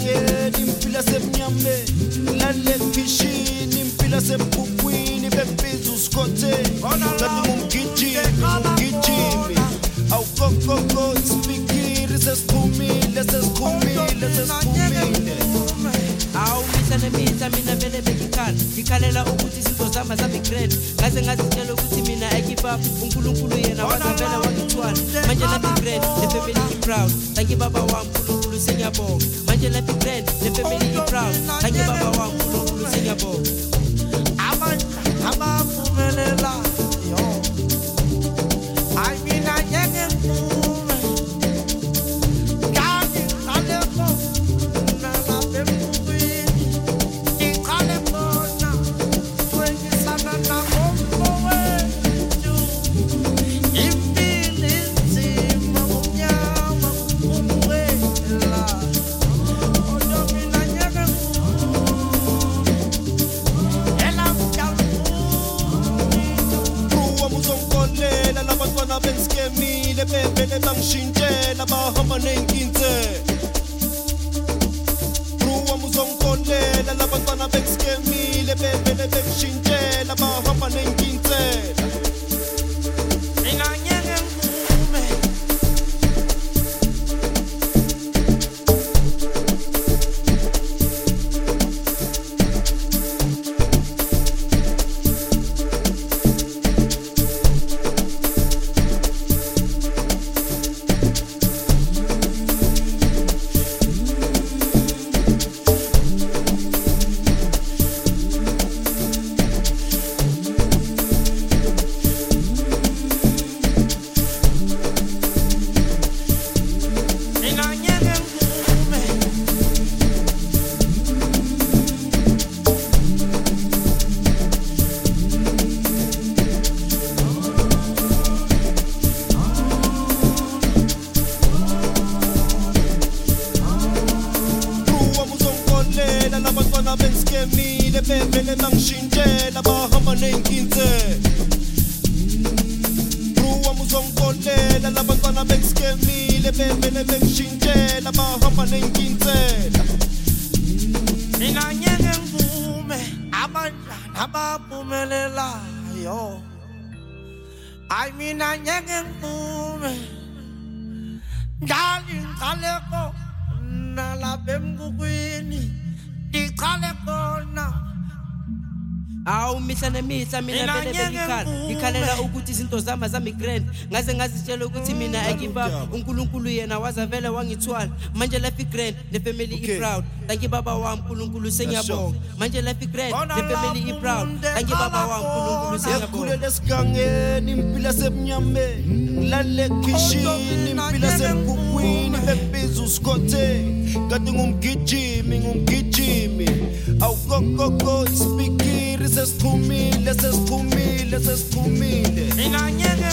esigangeni impila semnyame lale kishini impila sebukwini bebiza uskothe ngathi ngumgijimi awukokoko ispikiri sesiphumile Awu misa mina vele ngikhalela ukuthi izinto zami zabi-grand ngaze ngazitshela ukuthi mina I give up uNkulunkulu yena wazavela wangithwala manje labi-grand the family i-proud thank you baba wami uNkulunkulu sengiyabonga manje labi-grand the family i-proud thank you baba wami uNkulunkulu sengiyabonga abaphumelela yo mina ngeke ngiphume kanti ngaleko nalapha embukwini ngiqale khona kwengisana nabomfowethu impilo inzima ngomnyama kumwela kodwa mina ngeke uzongikonela labantwana bengiskemile bevele bangishintshela bahamba nenkinze wami uzongikonela labantwana bengiskemile bevele bangishintshela bahamba nenkinzela mina ngeke ngiphume labantwana bengiskemile bevele bangishintshela bahamba nenkinzela wami uzongikonela labantwana bengiskemile bevele bangishintshela bahamba nenkinzela mina ngeke ngiphume abantwana abaphumelelayo mina ngeke ngiphume ngaleko nalapha embukwini ngiqale khona Awu mihla nemihla mina vele ngikhalela ukuthi izinto zami zami-grand ngaze ngazitshela ukuthi mina I give up uNkulunkulu yena wazavela wangithwala manje life i-grand the family i-proud thank you baba wami uNkulunkulu sengiyabonga manje life i-grand the family i-proud thank you baba wami uNkulunkulu sengiyabonga yakhulela esigangeni impila semnyame lale kishini impila sebukwini bebiza uskothe ngathi ngumgijimi awukokoko ispikiri sesiphumile mina ngeke